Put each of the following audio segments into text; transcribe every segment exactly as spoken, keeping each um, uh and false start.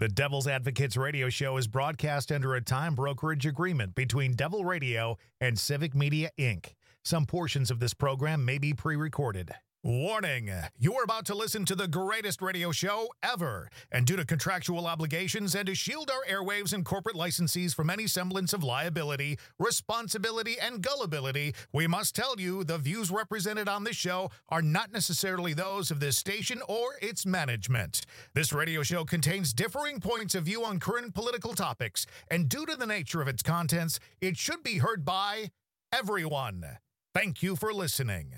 The Devil's Advocates radio show is broadcast under a time brokerage agreement between Devil Radio and Civic Media, Incorporated. Some portions of this program may be pre-recorded. Warning, you are about to listen to the greatest radio show ever. And due to contractual obligations and to shield our airwaves and corporate licensees from any semblance of liability, responsibility, and gullibility, we must tell you the views represented on this show are not necessarily those of this station or its management. This radio show contains differing points of view on current political topics, and due to the nature of its contents, it should be heard by everyone. Thank you for listening.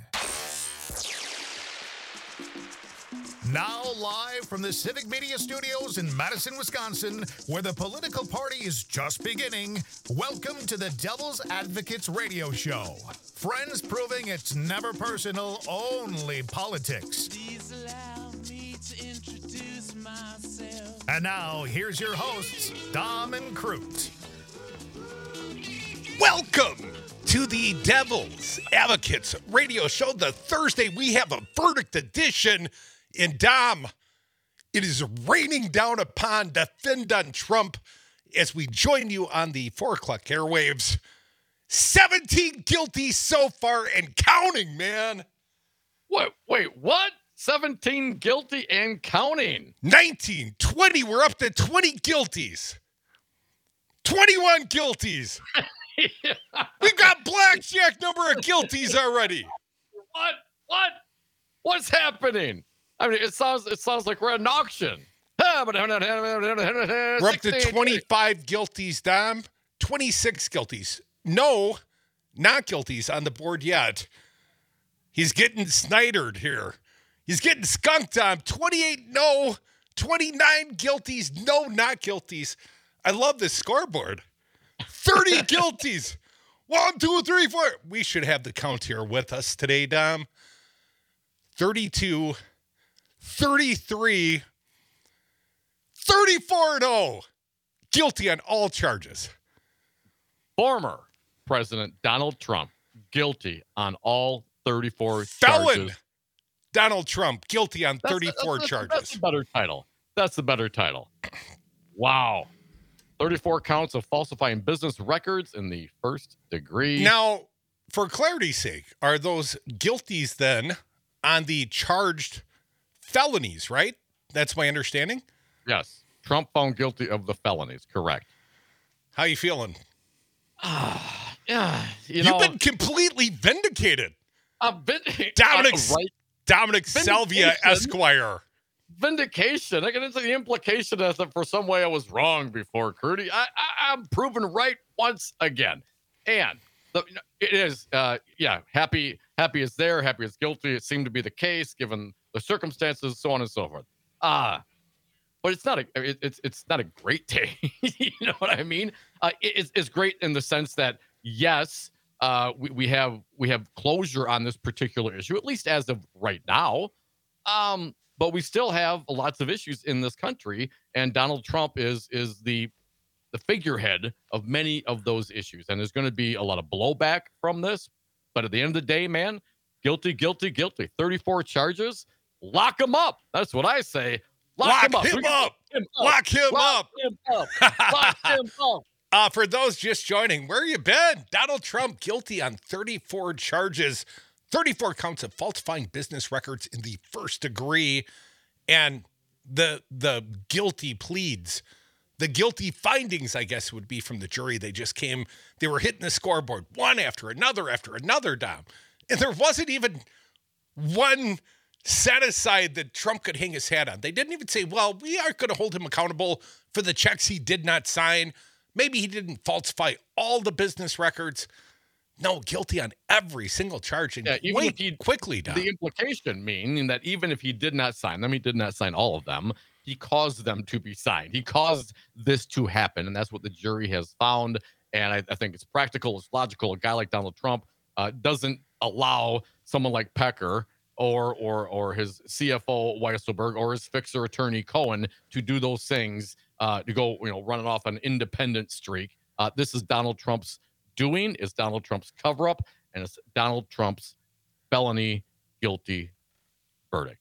Now live from the Civic Media Studios in Madison, Wisconsin, where the political party is just beginning, welcome to the Devil's Advocates radio show. Friends proving it's never personal, only politics. Please allow me to introduce myself. And now, here's your hosts, Dom and Crute. Welcome to the Devil's Advocates radio show. The Thursday, we have a verdict edition. And Dom, it is raining down upon defendant Trump as we join you on the four o'clock airwaves. seventeen guilty so far and counting, man. Wait, wait, what? seventeen guilty and counting. nineteen, twenty, we're up to twenty guilties. twenty-one guilties. Yeah. We've got blackjack number of guilties already. What? What? What's happening? I mean, it sounds it sounds like we're at an auction. We're up to twenty-five guilties, Dom. twenty-six guilties. No, not guilties on the board yet. He's getting snidered here. He's getting skunked on. twenty-eight no, twenty-nine guilties, no, not guilties. I love this scoreboard. thirty guilties. One, two, three, four. We should have the count here with us today, Dom. thirty-two, thirty-three, thirty-four and oh. Guilty on all charges. Former President Donald Trump guilty on all thirty-four Felon charges. Donald Trump guilty on That's- thirty-four that's, that's, charges. That's the better title. That's the better title. Wow. thirty-four counts of falsifying business records in the first degree. Now, for clarity's sake, are those guilties then on the charged felonies, right? That's my understanding. Yes. Trump found guilty of the felonies. Correct. How you feeling? Ah, yeah. You You've know, been completely vindicated. I've been Dominic, uh, right. Dominic Salvia, Vindication. Esquire. Vindication. I get into the implication that for some way I was wrong before, Crudy. I, I, I'm proven right once again. And the, it is, uh, yeah, happy, happy is there, happy is guilty. It seemed to be the case given the circumstances, so on and so forth. Ah, uh, but it's not a, it, it's it's not a great day. You know what I mean? Uh, it, it's it's great in the sense that yes, uh, we we have we have closure on this particular issue, at least as of right now. Um. But we still have lots of issues in this country, and Donald Trump is is the the figurehead of many of those issues. And there's going to be a lot of blowback from this. But at the end of the day, man, guilty, guilty, guilty. thirty-four charges. Lock him up. That's what I say. Lock, Lock him up. him up. Him up. Lock him Lock up. him up. Lock him up. Uh, for those just joining, where you been? Donald Trump guilty on thirty-four charges. thirty-four counts of falsifying business records in the first degree, and the the guilty pleads, the guilty findings, I guess, would be from the jury. They just came, they were hitting the scoreboard one after another after another down. And there wasn't even one set aside that Trump could hang his hat on. They didn't even say, well, we aren't going to hold him accountable for the checks he did not sign. Maybe he didn't falsify all the business records. No, guilty on every single charge. And Yeah, even wait, if he quickly, Don. The implication meaning that even if he did not sign them, he did not sign all of them. He caused them to be signed. He caused this to happen, and that's what the jury has found. And I, I think it's practical, it's logical. A guy like Donald Trump uh, doesn't allow someone like Pecker or or or his C F O Weisselberg or his fixer attorney Cohen to do those things uh, to go, you know, running off an independent streak. Uh, this is Donald Trump's doing. Is Donald Trump's cover up, and it's Donald Trump's felony guilty verdict.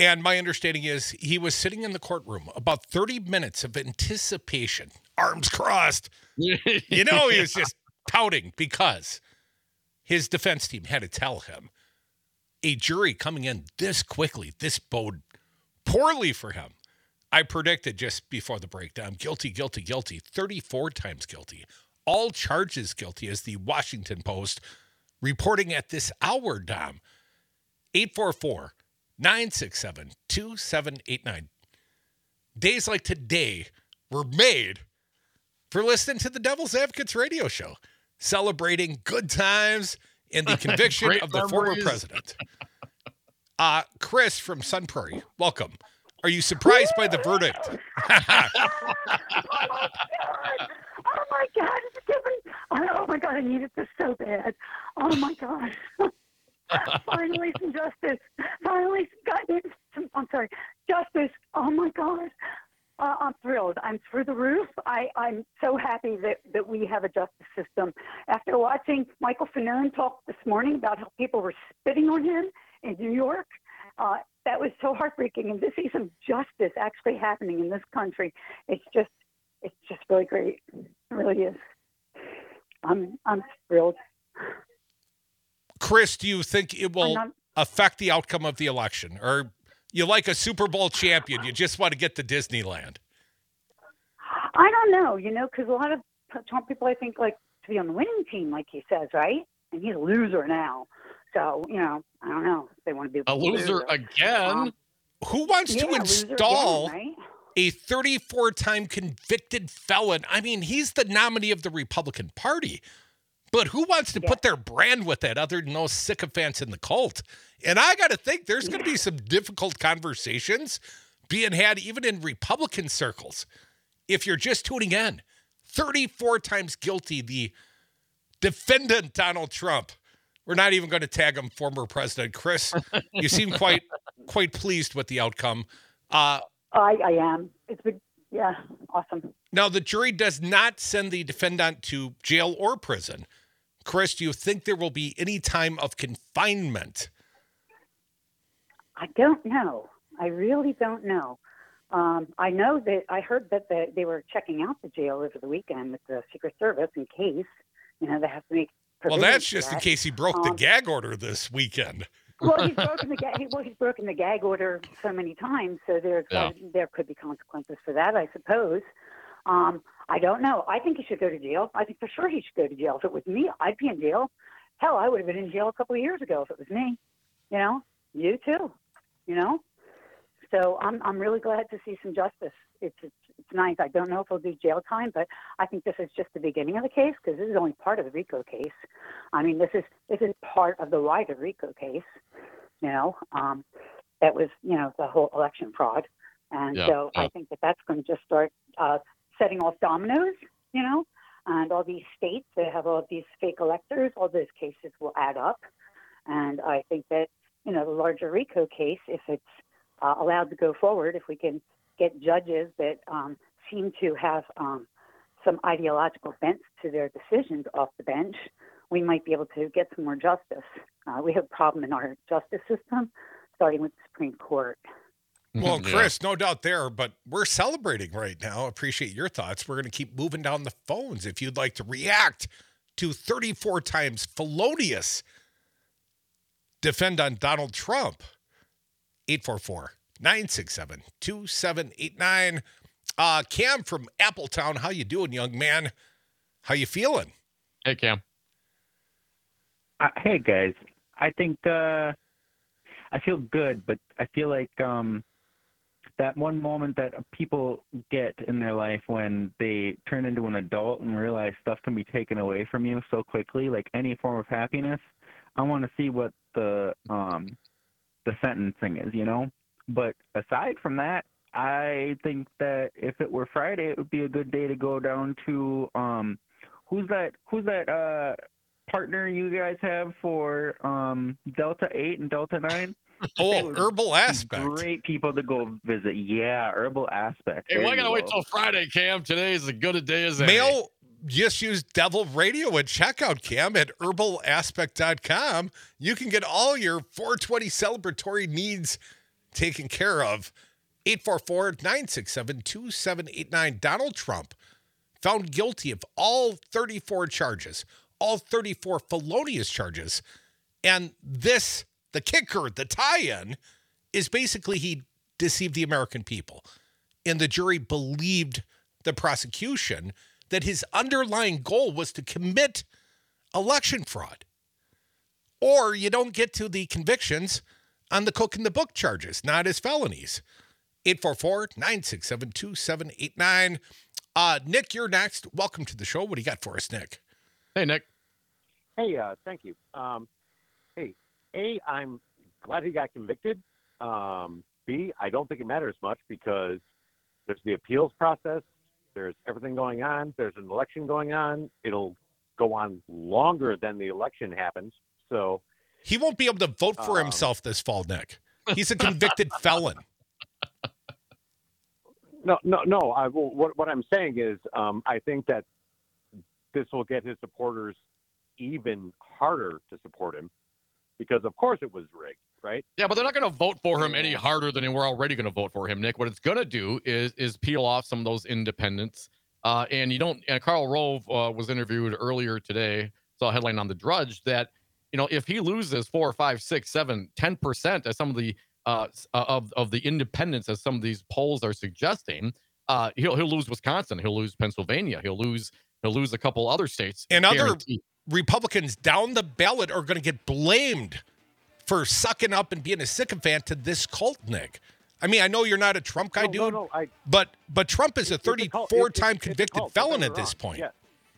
And my understanding is he was sitting in the courtroom, about thirty minutes of anticipation, arms crossed. You know, he was just pouting because his defense team had to tell him a jury coming in this quickly, this bode poorly for him. I predicted just before the breakdown, guilty, guilty, guilty, thirty-four times guilty. All charges guilty, as the Washington Post reporting at this hour, Dom. eight four four, nine six seven, two seven eight nine. Days like today were made for listening to the Devil's Advocates radio show, celebrating good times and the conviction Great of the former memories. president. Uh, Chris from Sun Prairie, welcome. Are you surprised by the verdict? Oh my god! Oh my god! It's different. Oh my god! I needed this so bad. Oh my god! Finally, some justice. Finally, some, some, I'm sorry, justice. Oh my god! Uh, I'm thrilled. I'm through the roof. I, I'm so happy that, that we have a justice system. After watching Michael Fanone talk this morning about how people were spitting on him in New York, uh, that was so heartbreaking. And to see some justice actually happening in this country, it's just, it's just really great. It really is. I'm, I'm thrilled. Chris, do you think it will I'm not- affect the outcome of the election? Or you like a Super Bowl champion, you just want to get to Disneyland? I don't know, you know, because a lot of Trump people, I think, like to be on the winning team, like he says, right? And he's a loser now. So, you know, I don't know if they want to be A loser again. Um, Who wants yeah, to loser install again, right? a thirty-four time convicted felon? I mean, he's the nominee of the Republican Party, but who wants to Yeah. put their brand with it other than those sycophants in the cult? And I got to think there's going to be some difficult conversations being had even in Republican circles. If you're just tuning in, thirty-four times guilty, the defendant, Donald Trump. We're not even going to tag him former President. Chris, you seem quite quite pleased with the outcome. Uh, I, I am. It's been, yeah, awesome. now, the jury does not send the defendant to jail or prison. Chris, do you think there will be any time of confinement? I don't know. I really don't know. Um, I know that I heard that the, they were checking out the jail over the weekend with the Secret Service in case, you know, they have to make Well, provisions that's for just in that. case he broke the Um, gag order this weekend. Well, he's broken the gag. Well, he's broken the gag order so many times, so there's Yeah. uh, there could be consequences for that, I suppose. Um, I don't know. I think he should go to jail. I think for sure he should go to jail. If it was me, I'd be in jail. Hell, I would have been in jail a couple of years ago if it was me. You know, you too. You know. So I'm I'm really glad to see some justice. It's it's, it's nice. I don't know if he'll do jail time, but I think this is just the beginning of the case because this is only part of the RICO case. I mean, this is this is part of the wider RICO case. You know, um, that was you know the whole election fraud, and Yeah, so yeah. I think that that's going to just start uh, setting off dominoes. You know, and all these states that have all of these fake electors, all those cases will add up, and I think that you know the larger RICO case, if it's uh, allowed to go forward, if we can get judges that um, seem to have um, some ideological bents to their decisions off the bench, we might be able to get some more justice. Uh, we have a problem in our justice system, starting with the Supreme Court. Well, Yeah. Chris, no doubt there, but we're celebrating right now. Appreciate your thoughts. We're going to keep moving down the phones. If you'd like to react to thirty-four times felonious defend on Donald Trump, eight four four, nine six seven, two seven eight nine. Uh, Cam from Appletown, how you doing, young man? How you feeling? Hey, Cam. Uh, hey guys, I think uh, I feel good, but I feel like um, that one moment that people get in their life when they turn into an adult and realize stuff can be taken away from you so quickly, like any form of happiness. I want to see what the um, the sentencing is, you know. But aside from that, I think that if it were Friday, it would be a good day to go down to um, who's that? Who's that? Uh, partner you guys have for um, Delta eight and Delta nine? Oh, would Herbal Aspect. Great people to go visit. Yeah, Herbal Aspect. Hey, There well, I you gotta wait go. till Friday, Cam. Today is as good a day as any. Mail, just use Devil Radio at checkout, Cam, at herbal aspect dot com. You can get all your four twenty celebratory needs taken care of. eight four four, nine six seven, two seven eight nine. Donald Trump found guilty of all thirty-four charges, all thirty-four felonious charges. And this, the kicker, the tie-in, is basically he deceived the American people. And the jury believed the prosecution that his underlying goal was to commit election fraud. Or you don't get to the convictions on the cook in the book charges, not as felonies. eight four four, nine six seven, two seven eight nine. Uh, Nick, you're next. Welcome to the show. What do you got for us, Nick? Hey, Nick. Hey, uh, thank you. Um, hey, A, I'm glad he got convicted. Um, B, I don't think it matters much because there's the appeals process. There's everything going on. There's an election going on. It'll go on longer than the election happens. So he won't be able to vote for um, himself this fall, Nick. He's a convicted felon. No, no, no. I, what, what I'm saying is um, I think that this will get his supporters even harder to support him because, of course, it was rigged, right? Yeah, but they're not going to vote for him any harder than they were already going to vote for him, Nick. What it's going to do is is peel off some of those independents. Uh, and you don't. And Karl Rove uh, was interviewed earlier today. Saw a headline on the Drudge that, you know, if he loses four, five, six, seven, ten percent, as some of the uh, of of the independents, as some of these polls are suggesting, uh, he'll he'll lose Wisconsin, he'll lose Pennsylvania, he'll lose he'll lose a couple other states, and other guaranteed. Republicans down the ballot are going to get blamed for sucking up and being a sycophant to this cult, Nick. I mean, I know you're not a Trump guy, no, dude, no, no, I, but but Trump is a it's a cult. thirty-four-time It's- it's a convicted cult. Don't felon get at me this wrong. point. Yeah.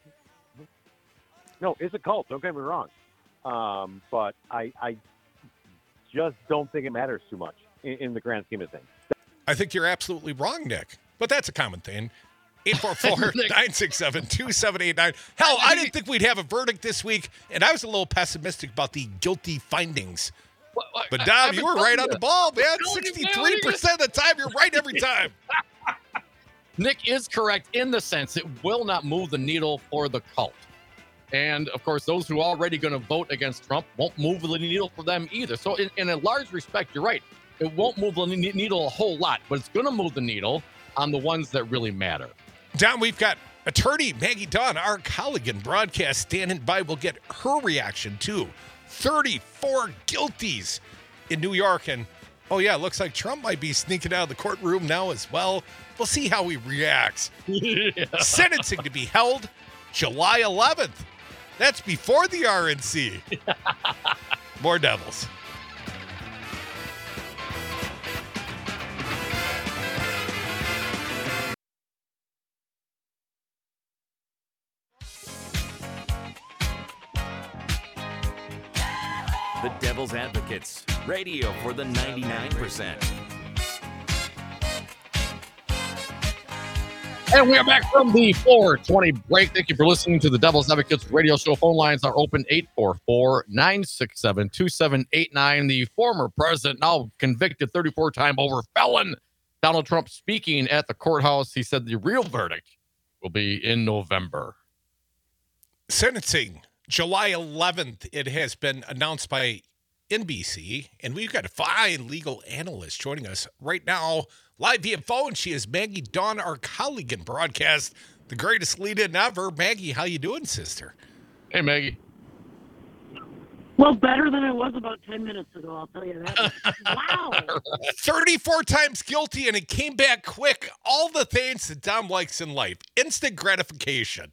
No, it's a cult. Don't get me wrong. Um, but I, I just don't think it matters too much in, in the grand scheme of things. I think you're absolutely wrong, Nick, but that's a common thing. eight four four, nine six seven, two seven eight nine. Hell, I didn't think we'd have a verdict this week, and I was a little pessimistic about the guilty findings. What- what- But I- Dom, I've you been were telling right on you. the ball, man. telling you, man. sixty-three percent of the time, you're right every time. Nick is correct in the sense it will not move the needle for the cult. And, of course, those who are already going to vote against Trump won't move the needle for them either. So, in, in a large respect, you're right. It won't move the ne- needle a whole lot, but it's going to move the needle on the ones that really matter. Don, we've got attorney Maggie Dunn, our colleague in broadcast, standing by. We'll get her reaction, too. thirty-four guilties in New York. And, oh, yeah, it looks like Trump might be sneaking out of the courtroom now as well. We'll see how he reacts. Yeah. Sentencing to be held July eleventh. That's before the R N C. More Devils. The Devil's Advocates, radio for the ninety-nine percent. And we are back from the four twenty break. Thank you for listening to the Devil's Advocates radio show. Phone lines are open eight four four, nine six seven, two seven eight nine. The former president, now convicted thirty-four time over felon, Donald Trump, speaking at the courthouse. He said the real verdict will be in November. Sentencing July eleventh. It has been announced by N B C, and we've got a fine legal analyst joining us right now, live via phone. She is Maggie Dawn, our colleague in broadcast, the greatest lead-in ever. Maggie, how you doing, sister? Hey, Maggie. Well, better than I was about ten minutes ago, I'll tell you that. Wow. thirty-four times guilty, and it came back quick. All the things that Dom likes in life. Instant gratification.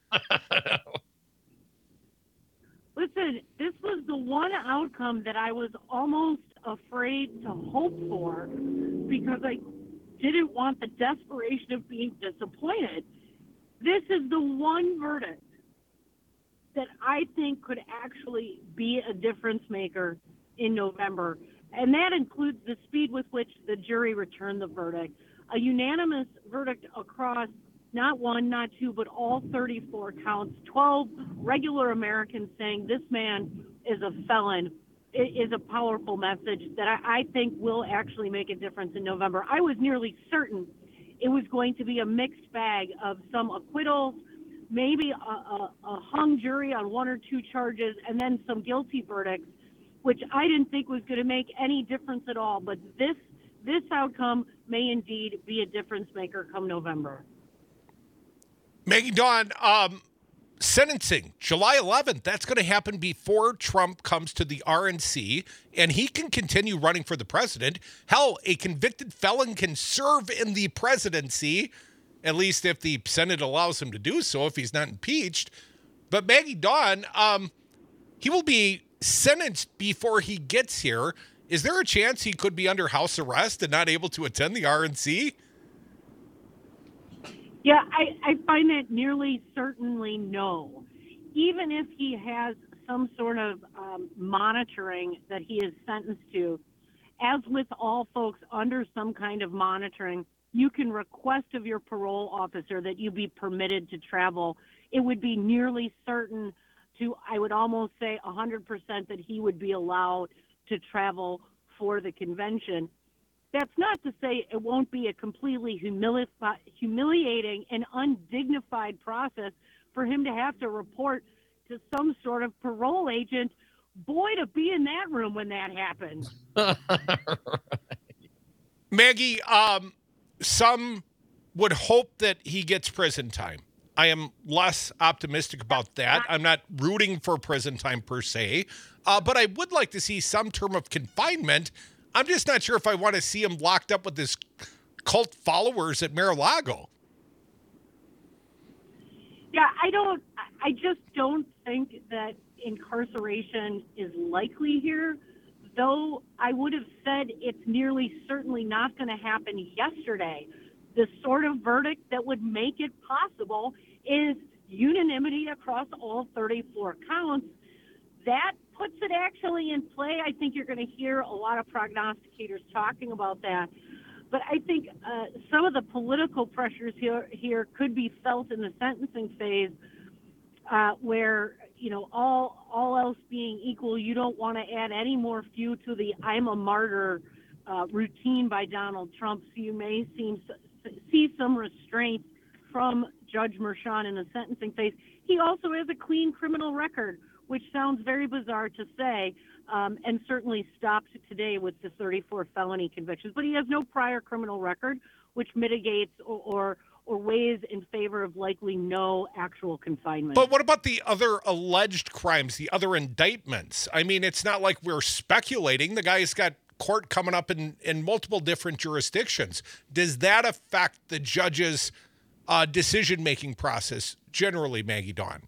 Listen, this was the one outcome that I was almost afraid to hope for because I didn't want the desperation of being disappointed. This is the one verdict that I think could actually be a difference maker in November, and that includes the speed with which the jury returned the verdict. A unanimous verdict across not one, not two, but all thirty-four counts, twelve regular Americans saying this man is a felon. It is a powerful message that I, I think will actually make a difference in November. I was nearly certain it was going to be a mixed bag of some acquittals, maybe a, a, a hung jury on one or two charges, and then some guilty verdicts, which I didn't think was going to make any difference at all. But this this outcome may indeed be a difference maker come November. Maggie Dawn, um, sentencing, July eleventh, that's going to happen before Trump comes to the R N C, and he can continue running for the president. Hell, a convicted felon can serve in the presidency, at least if the Senate allows him to do so, if he's not impeached. But Maggie Dawn, um, he will be sentenced before he gets here. Is there a chance he could be under house arrest and not able to attend the R N C? Yeah, I, I find that nearly certainly no. Even if he has some sort of um, monitoring that he is sentenced to, as with all folks under some kind of monitoring, you can request of your parole officer that you be permitted to travel. It would be nearly certain to, I would almost say one hundred percent that he would be allowed to travel for the convention. That's not to say it won't be a completely humili- humiliating and undignified process for him to have to report to some sort of parole agent. Boy, to be in that room when that happens. Maggie, um, some would hope that he gets prison time. I am less optimistic about that. I'm not rooting for prison time per se, uh, but I would like to see some term of confinement. I'm just not sure if I want to see him locked up with his cult followers at Mar-a-Lago. Yeah, I don't, I just don't think that incarceration is likely here, though I would have said it's nearly certainly not going to happen yesterday. The sort of verdict that would make it possible is unanimity across all thirty-four counts. That puts it actually in play. I think you're going to hear a lot of prognosticators talking about that. But I think uh, some of the political pressures here here could be felt in the sentencing phase, uh, where, you know, all all else being equal, you don't want to add any more fuel to the "I'm a martyr" uh, routine by Donald Trump. So you may seem, see some restraint from Judge Merchan in the sentencing phase. He also has a clean criminal record, which sounds very bizarre to say, um, and certainly stopped today with the thirty-four felony convictions. But he has no prior criminal record, which mitigates or, or or weighs in favor of likely no actual confinement. But what about the other alleged crimes, the other indictments? I mean, it's not like we're speculating. The guy's got court coming up in, in multiple different jurisdictions. Does that affect the judge's uh, decision-making process generally, Maggie Dawn?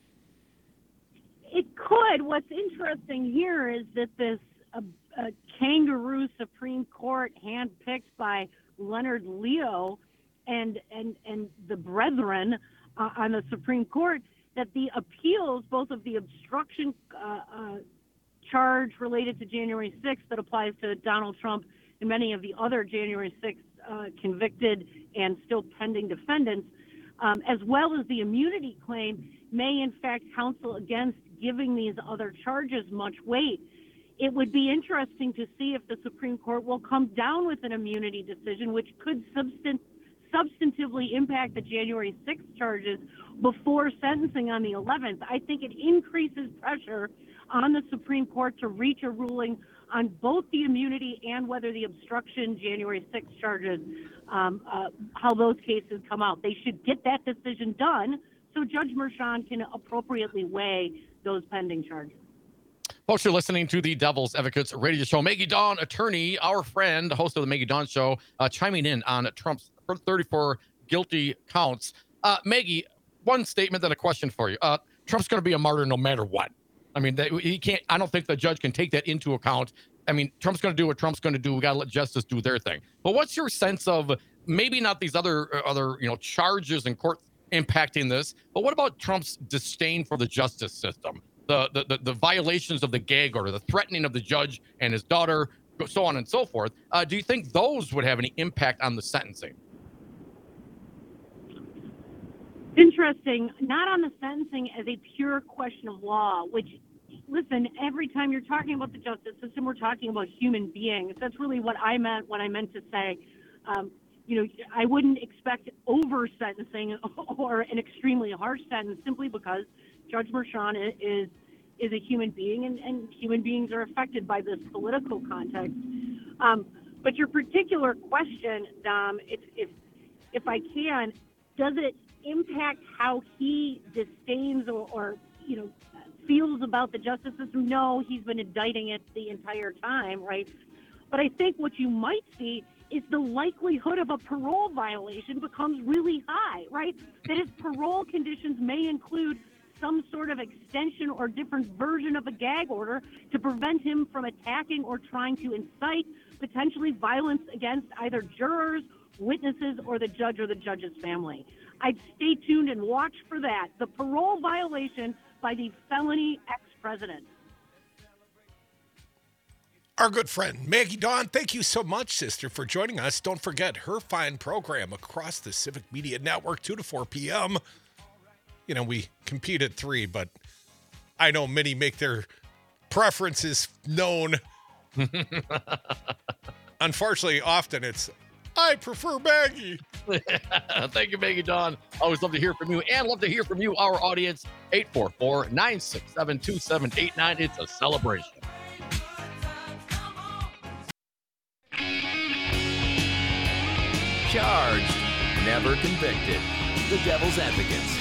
It could. What's interesting here is that this uh, uh, kangaroo Supreme Court handpicked by Leonard Leo and and and the brethren uh, on the Supreme Court, that the appeals, both of the obstruction uh, uh, charge related to January sixth that applies to Donald Trump and many of the other January sixth uh, convicted and still pending defendants, um, as well as the immunity claim, may in fact counsel against giving these other charges much weight. It would be interesting to see if the Supreme Court will come down with an immunity decision, which could substan- substantively impact the January sixth charges before sentencing on the eleventh. I think it increases pressure on the Supreme Court to reach a ruling on both the immunity and whether the obstruction January sixth charges, um, uh, how those cases come out. They should get that decision done so Judge Merchan can appropriately weigh those pending charges. Folks, you're listening to the Devil's Advocates radio show. Maggie Dawn, attorney, our friend, host of the Maggie Dawn Show, uh, chiming in on Trump's thirty-four guilty counts. Uh, Maggie, one statement, then a question for you. Uh, Trump's going to be a martyr no matter what. I mean, they, he can't. I don't think the judge can take that into account. I mean, Trump's going to do what Trump's going to do. We got to let justice do their thing. But what's your sense of maybe not these other uh, other you know charges in court impacting this, but what about Trump's disdain for the justice system? The, the, the, the violations of the gag order, the threatening of the judge and his daughter, so on and so forth. Uh, do you think those would have any impact on the sentencing? Interesting. Not on the sentencing as a pure question of law, which, listen, every time you're talking about the justice system, we're talking about human beings. That's really what I meant when I meant to say, um, you know, I wouldn't expect over sentencing or an extremely harsh sentence simply because Judge Merchan is is a human being, and, and human beings are affected by this political context. Um, But your particular question, Dom, if if if I can, does it impact how he disdains or, or you know feels about the justice system? No, he's been indicting it the entire time, right? But I think what you might see is the likelihood of a parole violation becomes really high, right? That his parole conditions may include some sort of extension or different version of a gag order to prevent him from attacking or trying to incite potentially violence against either jurors, witnesses, or the judge or the judge's family. I'd stay tuned and watch for that, the parole violation by the felony ex-president. Our good friend Maggie Dawn, thank you so much, sister, for joining us. Don't forget her fine program across the Civic Media Network, two to four p.m. You know, we compete at three, but I know many make their preferences known. Unfortunately, often it's, I prefer Maggie. Thank you, Maggie Dawn. Always love to hear from you and love to hear from you, our audience. eight four four, nine six seven, two seven eight nine. It's a celebration. Charged, never convicted. The Devil's Advocates.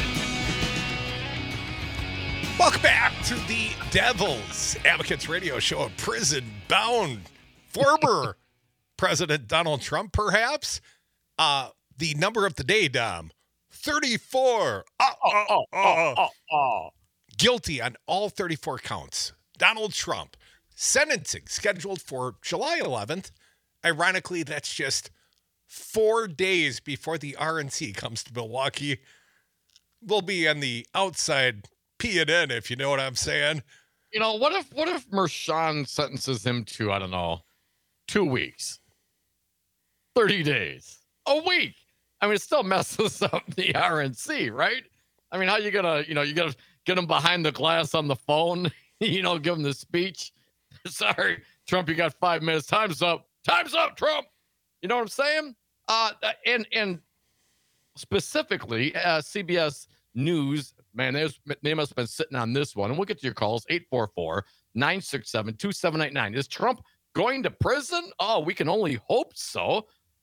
Welcome back to the Devil's Advocates radio show. A prison-bound former President Donald Trump, perhaps. Uh, the number of the day, Dom, thirty-four. Uh, uh, Oh, uh, oh, oh, oh. Guilty on all thirty-four counts. Donald Trump. Sentencing scheduled for July eleventh. Ironically, that's just four days before the R N C comes to Milwaukee. We'll be on the outside P and N, if you know what I'm saying. You know, what if what if Mershon sentences him to, I don't know, two weeks, thirty days, a week? I mean, it still messes up the R N C, right? I mean, how you gonna, you know, you gotta get him behind the glass on the phone, you know, give him the speech. Sorry, Trump, you got five minutes. Time's up. Time's up, Trump. You know what I'm saying? Uh, and and specifically, uh, C B S News, man, they, was, they must have been sitting on this one. And we'll get to your calls, eight four four, nine six seven, two seven eight nine. Is Trump going to prison? Oh, we can only hope so.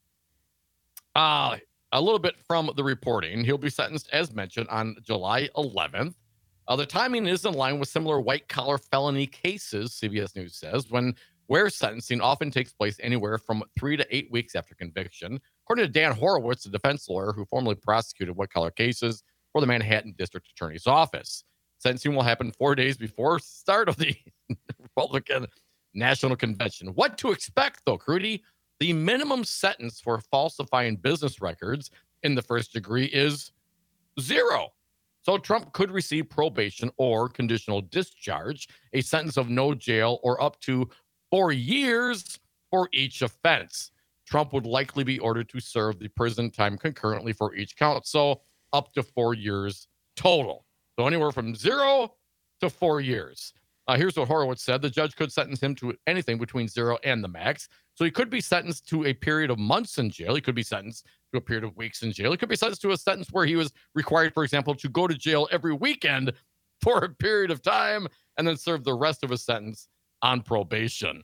Uh, a little bit from the reporting. He'll be sentenced, as mentioned, on July eleventh. Uh, the timing is in line with similar white-collar felony cases, C B S News says, when where sentencing often takes place anywhere from three to eight weeks after conviction. According to Dan Horowitz, a defense lawyer who formerly prosecuted white-collar cases for the Manhattan District Attorney's Office. Sentencing will happen four days before start of the Republican National Convention. What to expect, though, Crudy? The minimum sentence for falsifying business records in the first degree is zero. So Trump could receive probation or conditional discharge, a sentence of no jail or up to four years for each offense. Trump would likely be ordered to serve the prison time concurrently for each count. So up to four years total. So anywhere from zero to four years. Uh, here's what Horowitz said. The judge could sentence him to anything between zero and the max. So he could be sentenced to a period of months in jail. He could be sentenced to a period of weeks in jail. He could be sentenced to a sentence where he was required, for example, to go to jail every weekend for a period of time and then serve the rest of his sentence on probation.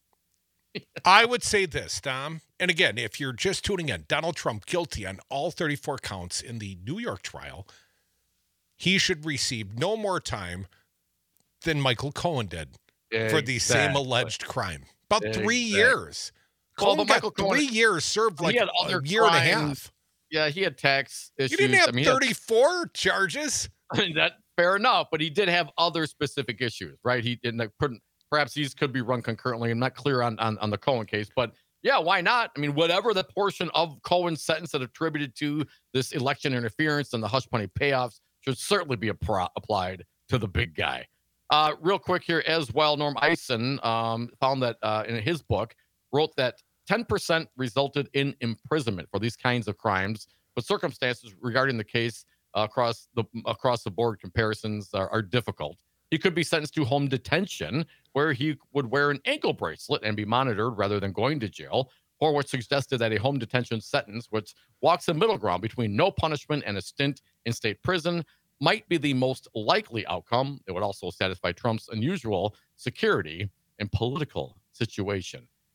I would say this, Dom. And again, if you're just tuning in, Donald Trump guilty on all thirty-four counts in the New York trial. He should receive no more time than Michael Cohen did exactly. for the same alleged crime. About exactly. three years. Well, Cohen Michael got Cohen, three years, served like a year crimes. and a half. Yeah, he had tax issues. You didn't have I mean, thirty-four had, charges. I mean, that fair enough, but he did have other specific issues, right? He didn't like, perhaps these could be run concurrently. I'm not clear on, on on the Cohen case, but yeah, why not? I mean, whatever the portion of Cohen's sentence that attributed to this election interference and the hush money payoffs should certainly be appro- applied to the big guy. Uh, real quick here as well, Norm Eisen um, found that uh, in his book, wrote that ten percent resulted in imprisonment for these kinds of crimes, but circumstances regarding the case uh, across the across the board comparisons are, are difficult. He could be sentenced to home detention, where he would wear an ankle bracelet and be monitored rather than going to jail. Horowitz suggested that a home detention sentence, which walks the middle ground between no punishment and a stint in state prison, might be the most likely outcome. It would also satisfy Trump's unusual security and political situation.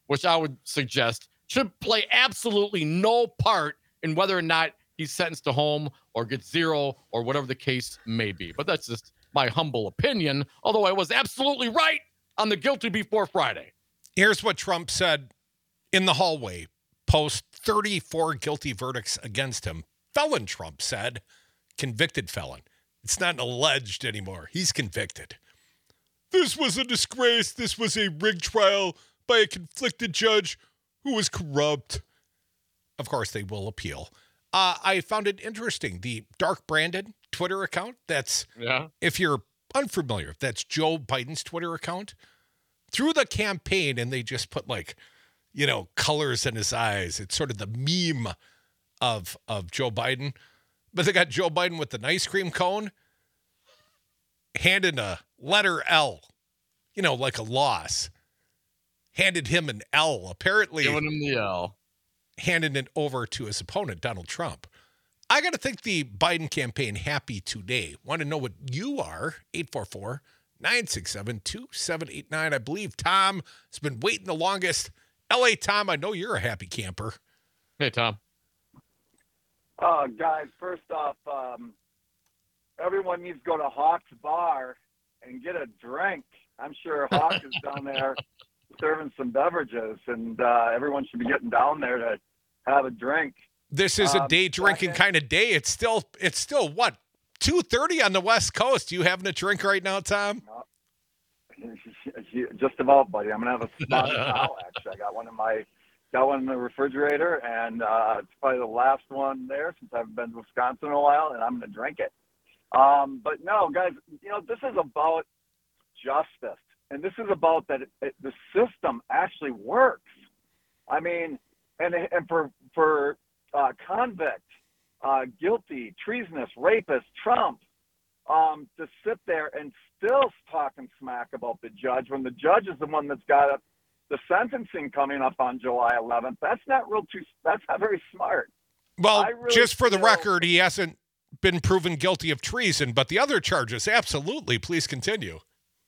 which I would suggest should play absolutely no part in whether or not he's sentenced to home or gets zero or whatever the case may be. But that's just my humble opinion, although I was absolutely right on the guilty before Friday. Here's what Trump said in the hallway post thirty-four guilty verdicts against him. Felon Trump said, convicted felon. It's not alleged anymore. He's convicted. This was a disgrace. This was a rigged trial by a conflicted judge who was corrupt. Of course, they will appeal. Uh, I found it interesting. The Dark Brandon Twitter account, that's, yeah. if you're unfamiliar, that's Joe Biden's Twitter account. Through the campaign, and they just put like, you know, colors in his eyes. It's sort of the meme of, of Joe Biden. But they got Joe Biden with an ice cream cone, handed a letter L, you know, like a loss. Handed him an L, apparently. Giving him the L. Handed it over to his opponent, Donald Trump. I got to think the Biden campaign happy today. Want to know what you are? eight four four, nine six seven, two seven eight nine. I believe Tom has been waiting the longest. L A Tom, I know you're a happy camper. Hey, Tom. Uh, guys, first off, um, everyone needs to go to Hawk's Bar and get a drink. I'm sure Hawk is down there serving some beverages, and uh, everyone should be getting down there to have a drink. This is a Um, day drinking second- kind of day. It's still, it's still what, two thirty on the West Coast. You having a drink right now, Tom? Just about, buddy. I'm gonna have a spotted cow. Actually, I got one in my got one in the refrigerator, and uh, it's probably the last one there since I've been to Wisconsin in a while, and I'm gonna drink it. Um, but no, guys, you know this is about justice, and this is about that it, it, the system actually works. I mean, and and for for uh, convict, uh, guilty, treasonous, rapist, Trump. Um, to sit there and still talking smack about the judge when the judge is the one that's got a, the sentencing coming up on July eleventh. That's not real too. That's not very smart. Well, I really just for the feel- record, he hasn't been proven guilty of treason, but the other charges, absolutely. Please continue.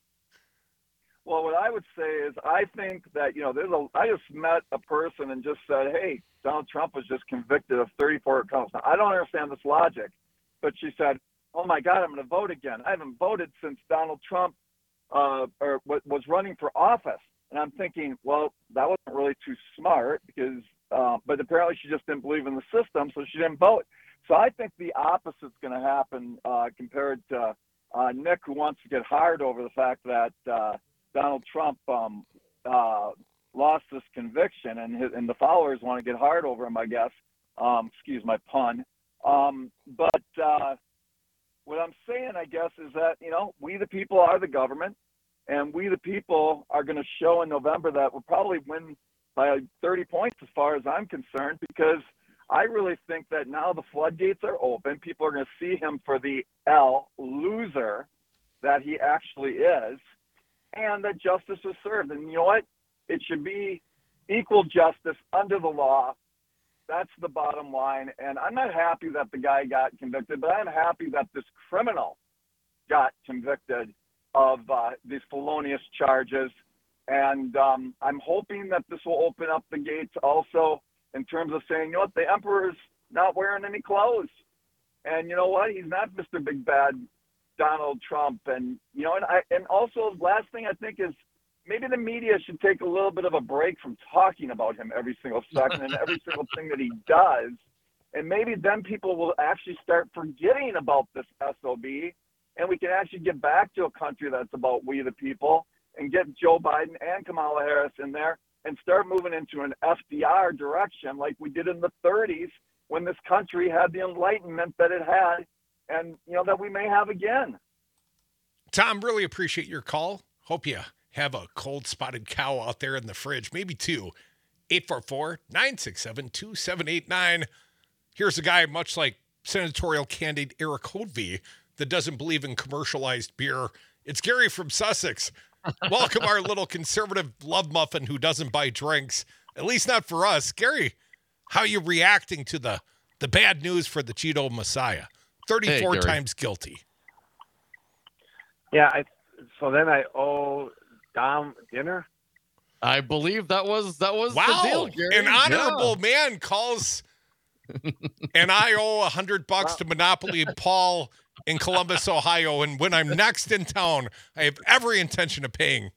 Well, what I would say is I think that, you know, there's a, I just met a person and just said, hey, Donald Trump was just convicted of thirty-four counts. Now, I don't understand this logic, but she said, oh my God, I'm going to vote again. I haven't voted since Donald Trump uh, or w- was running for office. And I'm thinking, well, that wasn't really too smart because, uh, but apparently she just didn't believe in the system, so she didn't vote. So I think the opposite's going to happen uh, compared to uh, Nick, who wants to get hard over the fact that uh, Donald Trump um, uh, lost this conviction, and his, and the followers want to get hard over him, I guess. Um, excuse my pun. Um, but uh, what I'm saying, I guess, is that, you know, we the people are the government, and we the people are going to show in November that we'll probably win by thirty points as far as I'm concerned, because I really think that now the floodgates are open. People are going to see him for the L loser that he actually is, and that justice was served. And you know what? It should be equal justice under the law. That's the bottom line. And I'm not happy that the guy got convicted, but I'm happy that this criminal got convicted of uh, these felonious charges. And um, I'm hoping that this will open up the gates also in terms of saying, you know what, the emperor's not wearing any clothes. And you know what? He's not Mister Big Bad Donald Trump. And, you know, and I, and also the last thing I think is maybe the media should take a little bit of a break from talking about him every single second and every single thing that he does. And maybe then people will actually start forgetting about this S O B, and we can actually get back to a country that's about we the people and get Joe Biden and Kamala Harris in there and start moving into an F D R direction like we did in the thirties when this country had the enlightenment that it had, and, you know, that we may have again. Tom, really appreciate your call. Hope you have a cold spotted cow out there in the fridge, maybe two. eight four four, nine six seven, two seven eight nine. Here's a guy much like senatorial candidate Eric Hodvie that doesn't believe in commercialized beer. It's Gary from Sussex. Welcome our little conservative love muffin who doesn't buy drinks, at least not for us. Gary, how are you reacting to the, the bad news for the Cheeto Messiah? thirty-four Hey, Gary. times guilty. Yeah, I, so then I owe Dom dinner? I believe that was that was Wow. the deal, Gary. An honorable man calls, and I owe a hundred bucks Wow. to Monopoly Paul in Columbus, Ohio. And when I'm next in town, I have every intention of paying.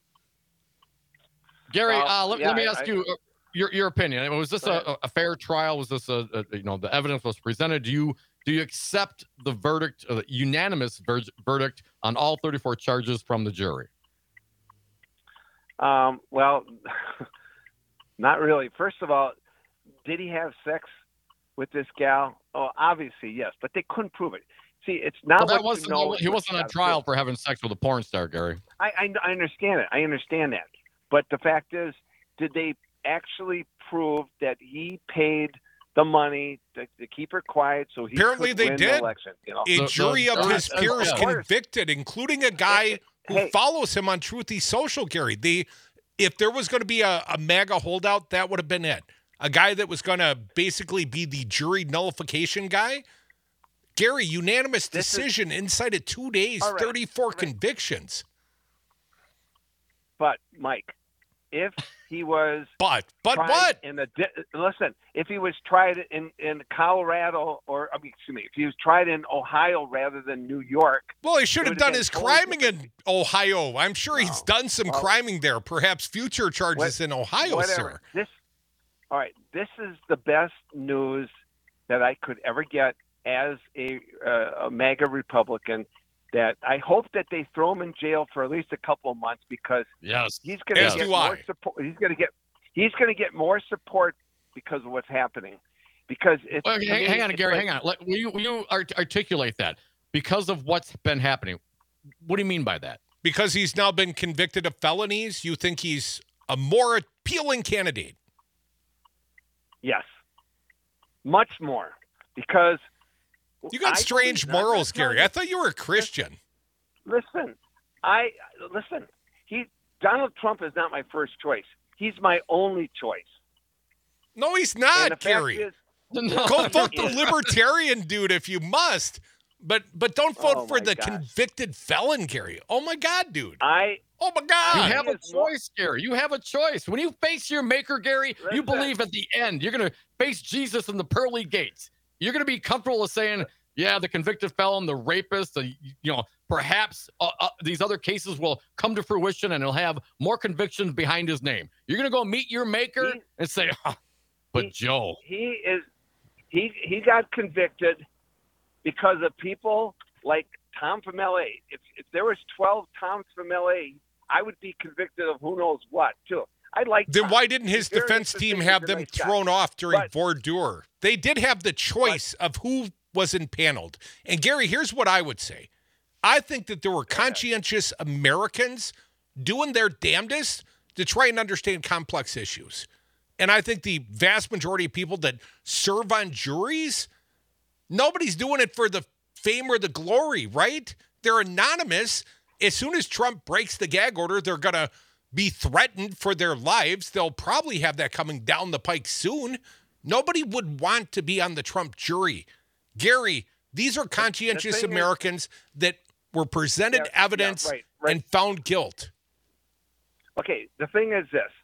Gary, Well, uh, let, yeah, let me I- ask you uh, your your opinion. Was this Go ahead. a, a fair trial? Was this a, a you know the evidence was presented? Do you do you accept the verdict, uh, the unanimous ver- verdict on all thirty-four charges from the jury? Um, well, not really. First of all, did he have sex with this gal? Oh, obviously yes, but they couldn't prove it. See, it's not Well, that what wasn't you know. he what wasn't you on gotta trial prove. for having sex with a porn star, Gary. I, I I understand it. I understand that. But the fact is, did they actually prove that he paid the money to, to keep her quiet so he Apparently could they win did. the election? You know, A The- jury the- of the- his uh, peers of course. convicted, including a guy who Hey. follows him on Truthy Social, Gary. The if there was going to be a, a MAGA holdout, that would have been it. A guy that was going to basically be the jury nullification guy. Gary, unanimous This is- decision inside of two days, All right, thirty-four all right. convictions. but Mike, if he was But, but tried what? in a di- listen, if he was tried in in Colorado or I mean, excuse me, if he was tried in Ohio rather than New York, Well, he should it have would done have his been totally criming in Ohio. I'm sure he's No. done some Well, criming there. Perhaps future charges in Ohio, whatever. sir. This, all right. This is the best news that I could ever get as a, uh, a MAGA Republican. That I hope that they throw him in jail for at least a couple of months because Yes. he's going to As get do more I. support. He's going to get he's going to get more support because of what's happening. Because it's Well, to hang, me, hang on, it's Gary. like- hang on. Let, will you, will you art- articulate that because of what's been happening? What do you mean by that? Because he's now been convicted of felonies, you think he's a more appealing candidate? Yes, much more because You got I strange believe- I'm not morals, telling Gary. you- I thought you were a Christian. Listen, I listen. He Donald Trump is not my first choice. He's my only choice. No, he's And the not, fact Gary. is- Go vote the is. libertarian dude if you must, but but don't vote Oh, for my the gosh. convicted felon, Gary. Oh my God, dude. I Oh my You God. have a is more- choice, Gary. You have a choice. When you face your maker, Gary, you Listen. believe at the end you're going to face Jesus in the pearly gates. You're going to be comfortable with saying, yeah, the convicted felon, the rapist, the, you know, perhaps uh, uh, these other cases will come to fruition and he'll have more convictions behind his name. You're going to go meet your maker He- and say, "Huh, but he- Joe, he is he he got convicted because of people like Tom from L A. If if there was twelve Toms from L A, I would be convicted of who knows what too. I like Then Tom. why didn't his He's very defense team interesting. have He's a them nice guy. thrown off during But- Vordur? They did have the choice of who was impaneled. And Gary, here's what I would say. I think that there were conscientious Americans doing their damnedest to try and understand complex issues. And I think the vast majority of people that serve on juries, nobody's doing it for the fame or the glory, right? They're anonymous. As soon as Trump breaks the gag order, they're going to be threatened for their lives. They'll probably have that coming down the pike soon. Nobody would want to be on the Trump jury. Gary, these are conscientious thing is- Americans that were presented Yeah, yeah, evidence right, right. and found guilt. Okay, the thing is this.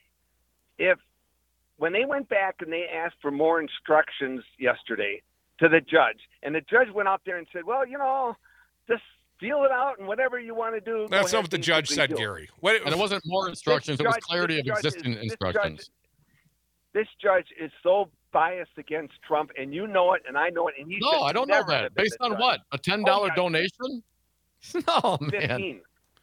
If when they went back and they asked for more instructions yesterday to the judge, and the judge went out there and said, well, you know, just feel it out and whatever you want to do. go That's ahead not what the and judge simply said, do it." Gary. What, and it wasn't more instructions, it was judge- clarity of this judge existing is- this instructions. Judge, this judge is so biased against Trump, and you know it, and I know it, and he No, should I don't know never that. have been Based the on judge. what? A ten dollar Oh, yeah. donation? No, man. Fifteen.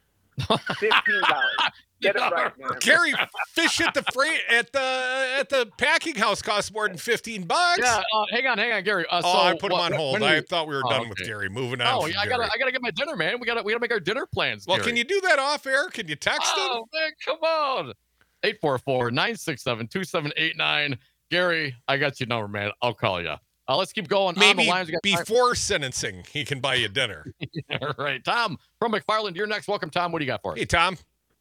Fifteen dollars. Get it right, man. Gary, fish at the freight at the at the packing house costs more than fifteen bucks. Yeah, uh, hang on, hang on, Gary. Uh, oh, so I put him what- on hold. when I we- thought we were Oh, done with okay. Gary. Moving on. Oh, from yeah, I gotta, Gary. I gotta get my dinner, man. We gotta, we gotta make our dinner plans. Well, Gary. can you do that off air? Can you text him? Oh man, come on. eight four four, nine six seven, two seven eight nine. Gary, I got your number, man. I'll call you. Uh, let's keep going. On Maybe the lines. We got time- before sentencing, he can buy you dinner. All right, Tom from McFarland, you're next. Welcome, Tom. What do you got for us? Hey, Tom.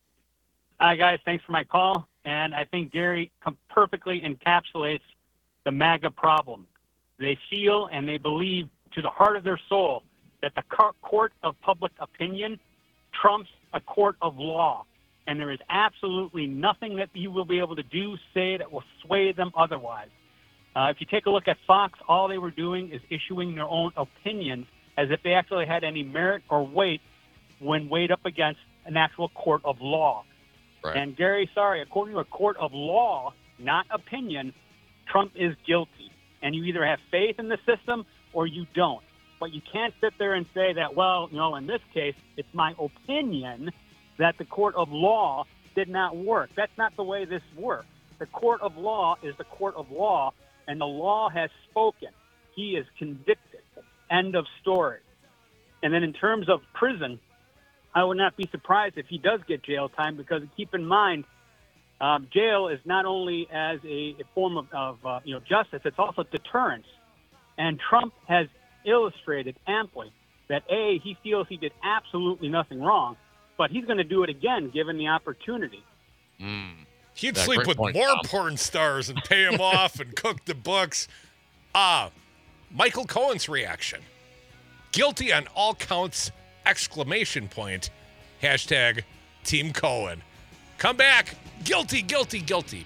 Hi, guys. Thanks for my call. And I think Gary com- perfectly encapsulates the MAGA problem. They feel and they believe to the heart of their soul that the co- court of public opinion trumps a court of law. and there is absolutely nothing that you will be able to do, say, that will sway them otherwise. Uh, if you take a look at Fox, all they were doing is issuing their own opinions as if they actually had any merit or weight when weighed up against an actual court of law. Right. And Gary, sorry, according to a court of law, not opinion, Trump is guilty. And you either have faith in the system or you don't. But you can't sit there and say that, well, you know, in this case, it's my opinion that the court of law did not work. That's not the way this works. The court of law is the court of law, and the law has spoken. He is convicted. End of story. And then in terms of prison, I would not be surprised if he does get jail time, because keep in mind, um, jail is not only as a, a form of, of uh, you know, justice, it's also deterrence. And Trump has illustrated amply that, A, he feels he did absolutely nothing wrong, but he's going to do it again given the opportunity. Mm. He'd Yeah, sleep great with point, more Tom. porn stars and pay him off and cook the books. Ah, Michael Cohen's reaction. Guilty on all counts, exclamation point. Hashtag Team Cohen. Come back. Guilty, guilty, guilty.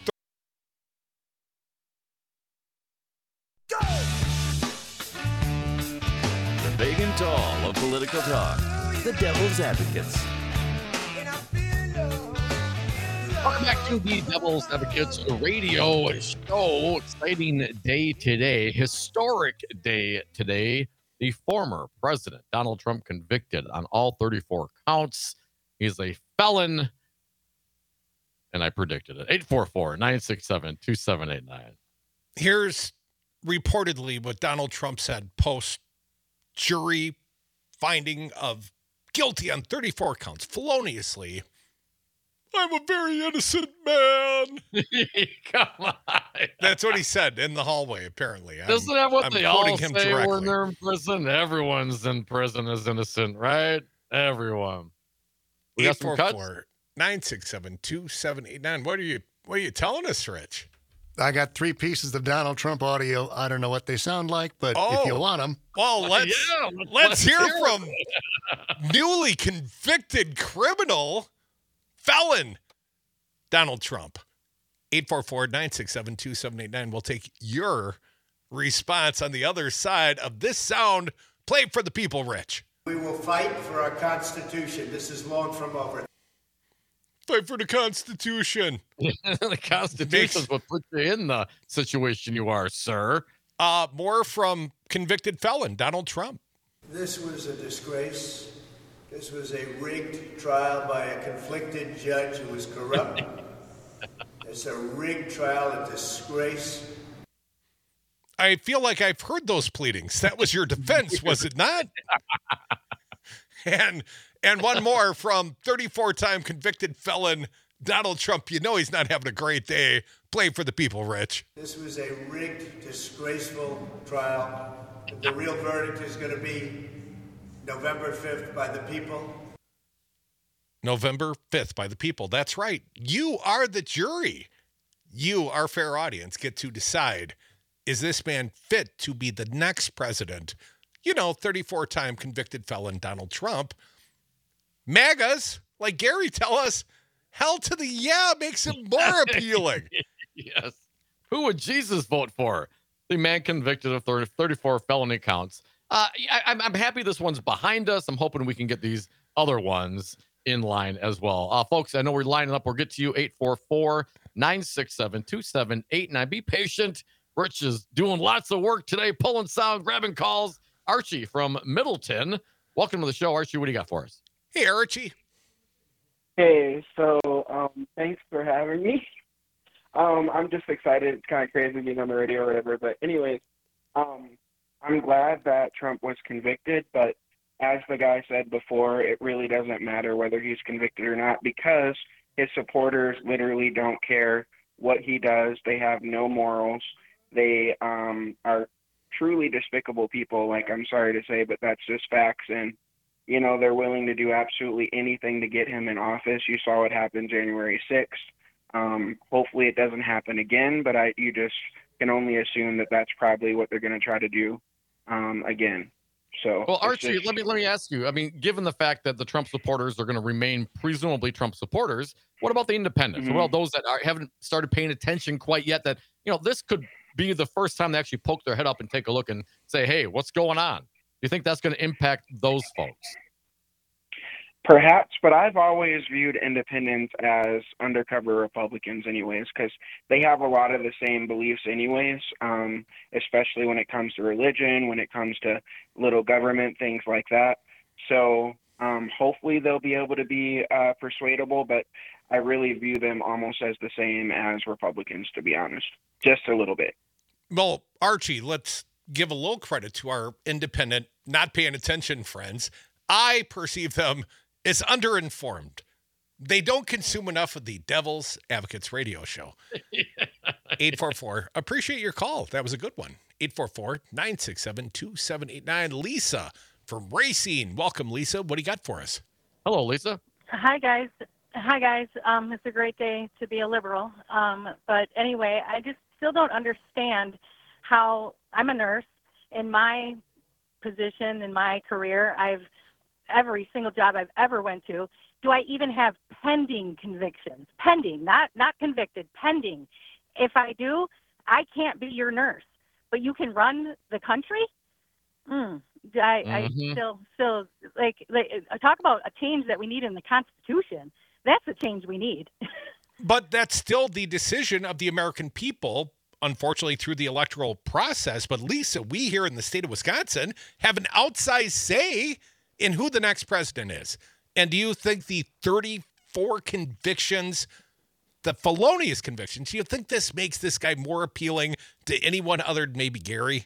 The big and tall of political talk. The Devil's Advocates. Welcome back to the Devil's Advocates radio show. Exciting day today. Historic day today. The former president, Donald Trump, convicted on all thirty-four counts. He's a felon. And I predicted it. eight four four, nine six seven, two seven eight nine. Here's reportedly what Donald Trump said post jury finding of guilty on thirty-four counts feloniously. I'm a very innocent man. Come on. That's what he said in the hallway, apparently. I'm, Isn't that what I'm they quoting all him say directly. when they're in prison? Everyone's in prison is innocent, right? Everyone. We got some cuts? eight four four, nine six seven, two seven eight nine. What are you what are you telling us, Rich? I got three pieces of Donald Trump audio. I don't know what they sound like, but Oh. if you want them. Well, let's Yeah, let's, let's hear, hear from newly convicted criminal felon Donald Trump. eight four four, nine six seven, two seven eight nine. We'll take your response on the other side of this sound. Play for the people, Rich. We will fight for our Constitution. This is long from over. Fight for the Constitution. The Constitution is what put you in the situation you are, sir. Uh, more from convicted felon Donald Trump. This was a disgrace. This was a rigged trial by a conflicted judge who was corrupt. It's a rigged trial, a disgrace. I feel like I've heard those pleadings. That was your defense, was it not? and and one more from thirty-four-time convicted felon Donald Trump. You know he's not having a great day. Play for the people, Rich. This was a rigged, disgraceful trial. The real verdict is going to be November fifth by the people. November fifth by the people. That's right. You are the jury. You, our fair audience, get to decide, is this man fit to be the next president? You know, thirty-four-time convicted felon Donald Trump. MAGAs, like Gary tell us, hell to the yeah makes him more appealing. Yes. Who would Jesus vote for? The man convicted of thirty, thirty-four felony counts. Uh, I, I'm, I'm happy this one's behind us. I'm hoping we can get these other ones in line as well. Uh, folks, I know we're lining up. We'll get to you, eight four four, nine six seven, two seven eight nine. Be patient. Rich is doing lots of work today, pulling sound, grabbing calls. Archie from Middleton. Welcome to the show, Archie. What do you got for us? Hey, Archie. Hey, so um, thanks for having me. Um, I'm just excited. It's kind of crazy being on the radio or whatever. But anyways, um, I'm glad that Trump was convicted. But as the guy said before, it really doesn't matter whether he's convicted or not, because his supporters literally don't care what he does. They have no morals. They um, are truly despicable people. Like, I'm sorry to say, but that's just facts. And you know, they're willing to do absolutely anything to get him in office. You saw what happened January sixth. Um, hopefully it doesn't happen again, but I, you just can only assume that that's probably what they're going to try to do um, again. So Well, it's Archie, just- let me let me ask you. I mean, given the fact that the Trump supporters are going to remain presumably Trump supporters, what about the independents? Mhm. What about those that are, haven't started paying attention quite yet? That you know, this could be the first time they actually poke their head up and take a look and say, "Hey, what's going on?" Do you think that's going to impact those folks? Perhaps, but I've always viewed independents as undercover Republicans anyways, because they have a lot of the same beliefs anyways, um, especially when it comes to religion, when it comes to little government, things like that. So um, hopefully they'll be able to be uh, persuadable, but I really view them almost as the same as Republicans, to be honest, just a little bit. Well, Archie, let's give a little credit to our independent, not paying attention friends. I perceive them as underinformed. They don't consume enough of the Devil's Advocates radio show. eight four four, appreciate your call. That was a good one. eight four four, nine six seven, two seven eight nine. Lisa from Racine. Welcome, Lisa. What do you got for us? Hello, Lisa. Hi, guys. Hi, guys. Um, it's a great day to be a liberal. Um, but anyway, I just still don't understand how I'm a nurse. In my position, in my career, I've every single job I've ever went to, do I even have pending convictions? Pending, not not convicted, pending. If I do, I can't be your nurse. But you can run the country? Mm, I, I Mhm. still, still, like, like, talk about a change that we need in the Constitution. That's a change we need. But that's still the decision of the American people, unfortunately, through the electoral process. But Lisa, we here in the state of Wisconsin have an outsized say in who the next president is. And do you think the thirty-four convictions, the felonious convictions, do you think this makes this guy more appealing to anyone other than maybe Gary?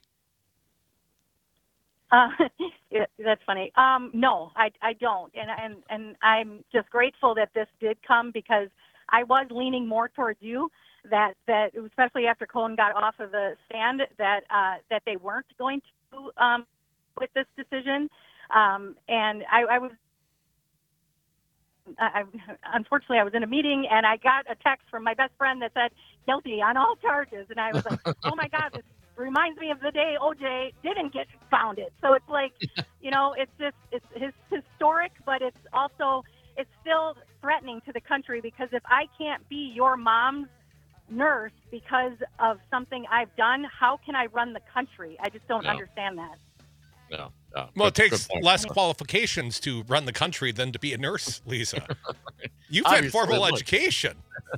Uh, yeah, that's funny. Um, no, I, I don't. And, and, and I'm just grateful that this did come, because I was leaning more towards you, that, that especially after Cohen got off of the stand, that, uh, that they weren't going to, um, with this decision. Um, and I, I was, I, unfortunately, I was in a meeting and I got a text from my best friend that said guilty on all charges. And I was like, oh my God, this reminds me of the day O J didn't get founded. So it's like, you know, it's just, it's, it's historic, but it's also, it's still threatening to the country, because if I can't be your mom's nurse because of something I've done, how can I run the country? I just don't No. understand that. No. no. Well, it Good- takes good point. less qualifications to run the country than to be a nurse, Lisa. You've had Obviously, formal look. education.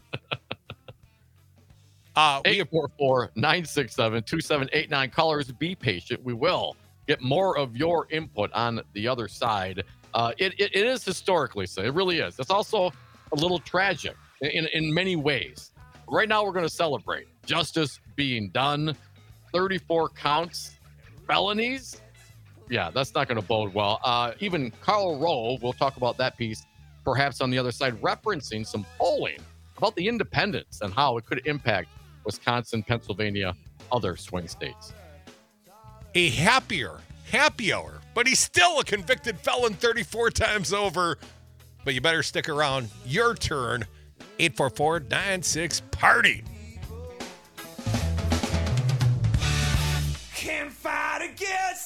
Uh, eight four four, nine six seven, two seven eight nine. Callers, be patient. We will get more of your input on the other side. Uh, it, it, it is historic, Lisa. It really is. It's also a little tragic in, in many ways. Right now, we're going to celebrate justice being done. thirty-four counts, felonies. Yeah, that's not going to bode well. Uh, even Karl Rove, we'll talk about that piece, perhaps on the other side, referencing some polling about the independents and how it could impact Wisconsin, Pennsylvania, other swing states. A happier, happy hour, but he's still a convicted felon thirty-four times over. But you better stick around. Your turn. eight four four, nine six, party. Can't fight against